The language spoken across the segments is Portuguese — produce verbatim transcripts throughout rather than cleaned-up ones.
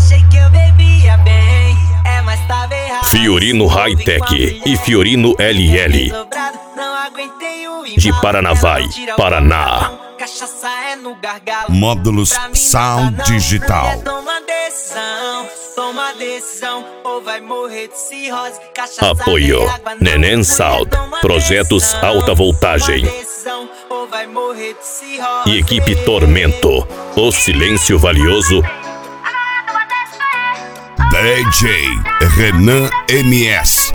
achei que eu bebia bem, é, mas tava errado. Fiorino Hightech e Fiorino L L, Não aguentei o de Paranavaí, Paraná. Cachaça é no gargalo. Módulos Sound Digital. Toma decisão, toma decisão, ou vai morrer de cirrose. Cachaça Apoio é água, não. Neném Sound, Toma projetos decisão, alta voltagem. toma decisão, ou vai morrer de cirrose. E equipe Tormento, o silêncio valioso. D J Renan M S.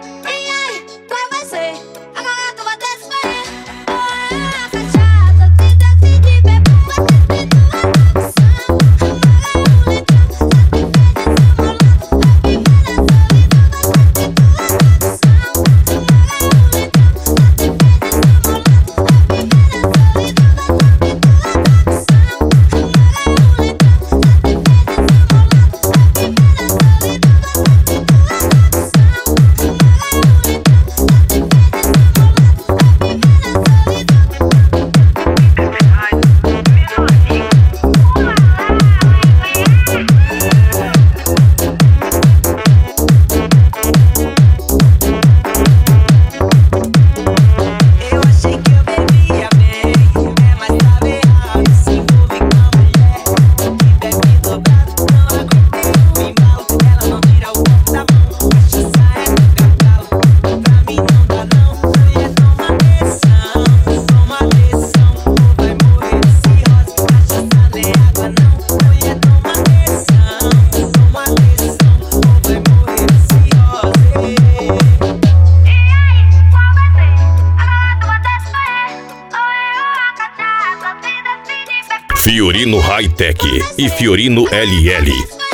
Fiorino Hightech e Fiorino L L,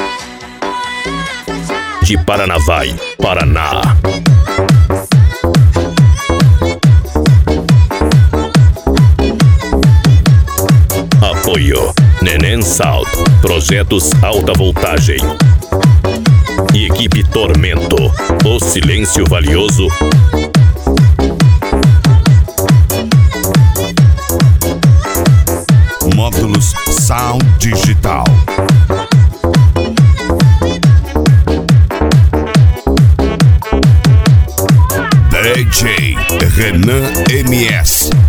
de Paranavaí, Paraná. Apoio Neném Sound, projetos alta voltagem. E equipe Tormento, o silêncio valioso. Módulos Sound Digital. D J Renan M S.